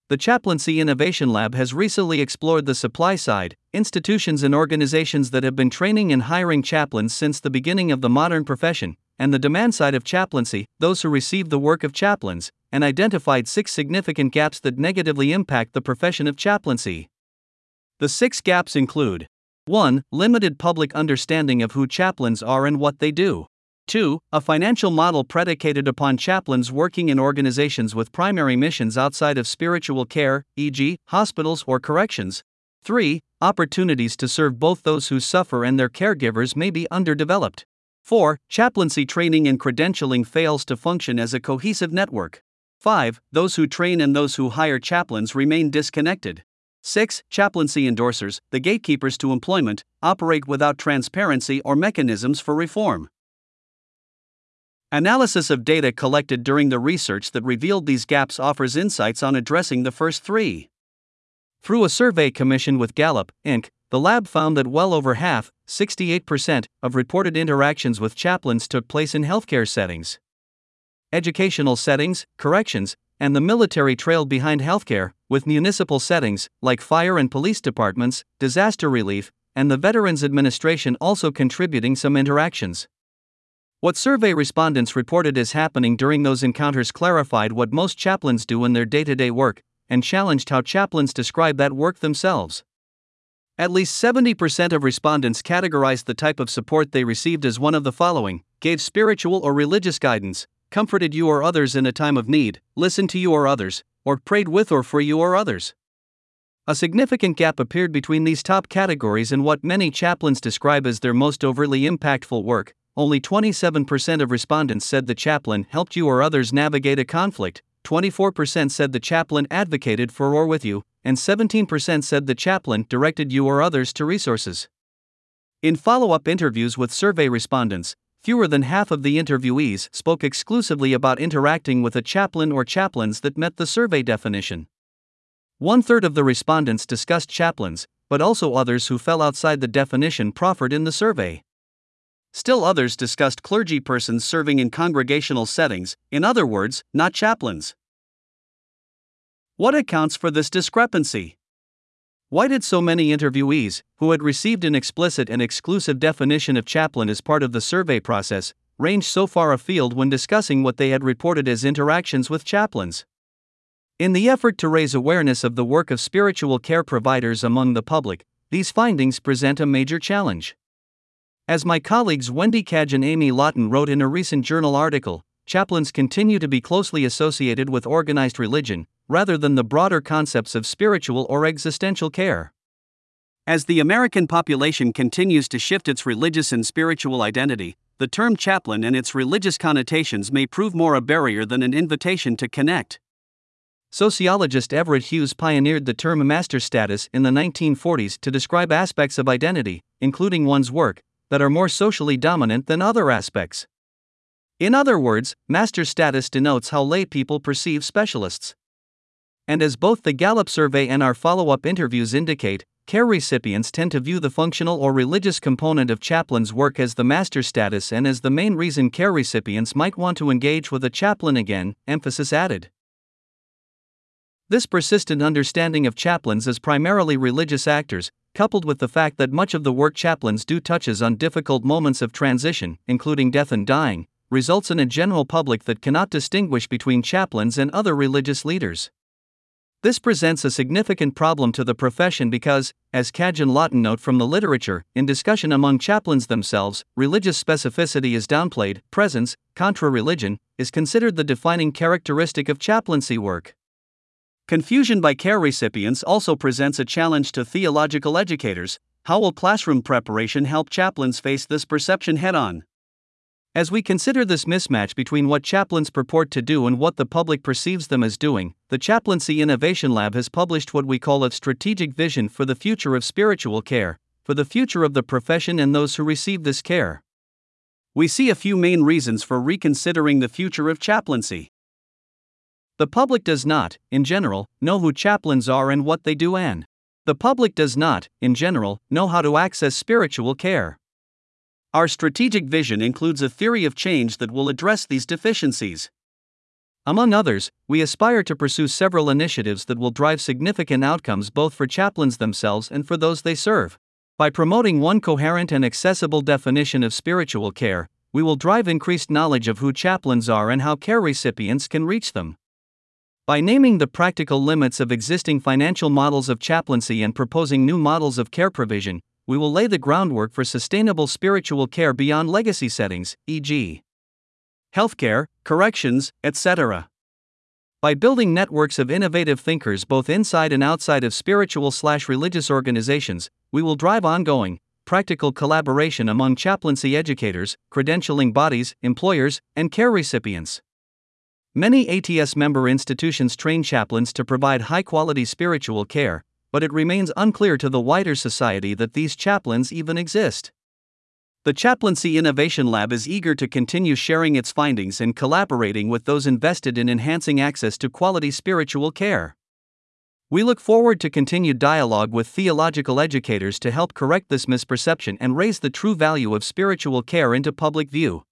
the Chaplaincy Innovation Lab has recently explored the supply side, institutions and organizations that have been training and hiring chaplains since the beginning of the modern profession, and the demand side of chaplaincy, those who receive the work of chaplains, and identified 6 significant gaps that negatively impact the profession of chaplaincy. The 6 gaps include: 1. Limited public understanding of who chaplains are and what they do. 2. A financial model predicated upon chaplains working in organizations with primary missions outside of spiritual care, e.g., hospitals or corrections. 3. Opportunities to serve both those who suffer and their caregivers may be underdeveloped. 4. Chaplaincy training and credentialing fails to function as a cohesive network. 5. Those who train and those who hire chaplains remain disconnected. 6. Chaplaincy endorsers, the gatekeepers to employment, operate without transparency or mechanisms for reform. Analysis of data collected during the research that revealed these gaps offers insights on addressing the first 3. Through a survey commissioned with Gallup, Inc., the lab found that well over half, 68%, of reported interactions with chaplains took place in healthcare settings. Educational settings, corrections, and the military trailed behind healthcare, with municipal settings, like fire and police departments, disaster relief, and the Veterans Administration also contributing some interactions. What survey respondents reported as happening during those encounters clarified what most chaplains do in their day-to-day work, and challenged how chaplains describe that work themselves. At least 70% of respondents categorized the type of support they received as one of the following: gave spiritual or religious guidance, comforted you or others in a time of need, listened to you or others, or prayed with or for you or others. A significant gap appeared between these top categories and what many chaplains describe as their most overtly impactful work. Only 27% of respondents said the chaplain helped you or others navigate a conflict, 24% said the chaplain advocated for or with you, and 17% said the chaplain directed you or others to resources. In follow-up interviews with survey respondents, fewer than half of the interviewees spoke exclusively about interacting with a chaplain or chaplains that met the survey definition. 1/3 of the respondents discussed chaplains, but also others who fell outside the definition proffered in the survey. Still others discussed clergy persons serving in congregational settings, in other words, not chaplains. What accounts for this discrepancy? Why did so many interviewees, who had received an explicit and exclusive definition of chaplain as part of the survey process, range so far afield when discussing what they had reported as interactions with chaplains? In the effort to raise awareness of the work of spiritual care providers among the public, these findings present a major challenge. As my colleagues Wendy Cadge and Amy Lawton wrote in a recent journal article, chaplains continue to be closely associated with organized religion, rather than the broader concepts of spiritual or existential care. As the American population continues to shift its religious and spiritual identity, the term chaplain and its religious connotations may prove more a barrier than an invitation to connect. Sociologist Everett Hughes pioneered the term master status in the 1940s to describe aspects of identity, including one's work, that are more socially dominant than other aspects. In other words, master status denotes how lay people perceive specialists. And as both the Gallup survey and our follow-up interviews indicate, care recipients tend to view the functional or religious component of chaplains' work as the master status and as the main reason care recipients might want to engage with a chaplain again, emphasis added. This persistent understanding of chaplains as primarily religious actors, coupled with the fact that much of the work chaplains do touches on difficult moments of transition, including death and dying, results in a general public that cannot distinguish between chaplains and other religious leaders. This presents a significant problem to the profession because, as Cadge and Lawton note from the literature, in discussion among chaplains themselves, religious specificity is downplayed, presence, contra religion, is considered the defining characteristic of chaplaincy work. Confusion by care recipients also presents a challenge to theological educators. How will classroom preparation help chaplains face this perception head-on? As we consider this mismatch between what chaplains purport to do and what the public perceives them as doing, the Chaplaincy Innovation Lab has published what we call a strategic vision for the future of spiritual care, for the future of the profession and those who receive this care. We see a few main reasons for reconsidering the future of chaplaincy. The public does not, in general, know who chaplains are and what they do, and the public does not, in general, know how to access spiritual care. Our strategic vision includes a theory of change that will address these deficiencies. Among others, we aspire to pursue several initiatives that will drive significant outcomes both for chaplains themselves and for those they serve. By promoting one coherent and accessible definition of spiritual care, we will drive increased knowledge of who chaplains are and how care recipients can reach them. By naming the practical limits of existing financial models of chaplaincy and proposing new models of care provision, we will lay the groundwork for sustainable spiritual care beyond legacy settings, e.g., healthcare, corrections, etc. By building networks of innovative thinkers both inside and outside of spiritual/religious organizations, we will drive ongoing, practical collaboration among chaplaincy educators, credentialing bodies, employers, and care recipients. Many ATS member institutions train chaplains to provide high-quality spiritual care, but it remains unclear to the wider society that these chaplains even exist. The Chaplaincy Innovation Lab is eager to continue sharing its findings and collaborating with those invested in enhancing access to quality spiritual care. We look forward to continued dialogue with theological educators to help correct this misperception and raise the true value of spiritual care into public view.